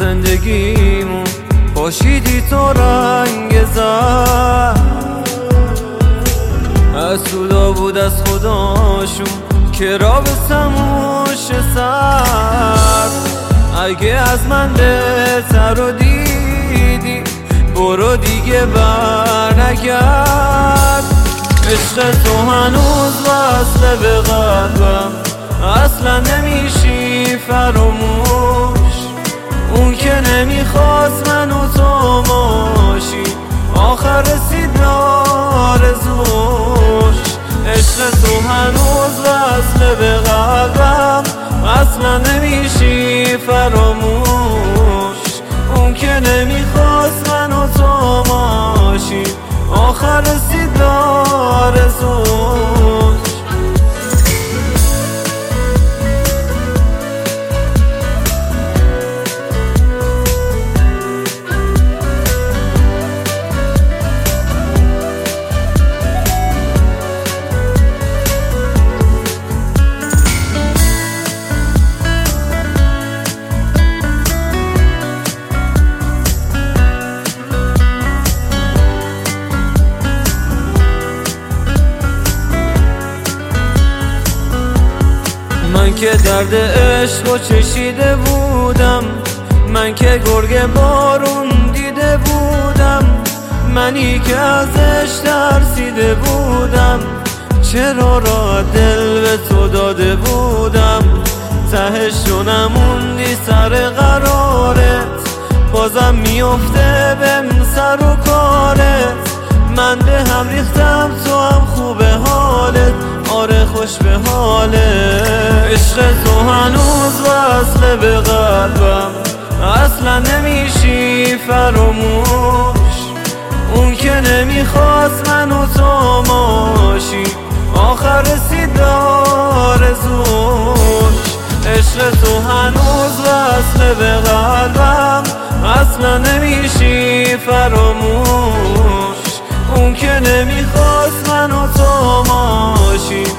زندگیمون پاشیدی تو رنگ زرد، حسودا بود از خداشون که را به سموش سر. اگه از من بهتر رو دیدی برو دیگه بر نگرد. عشق تو هنوز وصله به قلبم، اصلا نمیشی فراموش. اون که نمیخواست من و تو باشی آخر رسید به آرزوش. عشق تو هنوز وصله به قلبم، اصلا نمیشی فراموش. اون که نمیخواست من و تو باشی آخر رسید به آرزوش. من که درد عشق رو چشیده بودم، من که گرگ بارون دیده بودم، منی که ازش ترسیده بودم، چرا را دل به تو داده بودم. تهش رو نموندی سر قرارت، بازم میفته بهم سر و کارت. من به هم ریختم تو هم خوبه حالت، آره خوش به حالت. عشق تو هنوز وصله به قلبم، اصلا نمیشی فراموش. اون که نمیخواست من و تو باشی آخر رسید به آرزوش. عشق تو هنوز وصله به قلبم، اصلا نمیشی فراموش. اون که نمیخواست من و تو باشی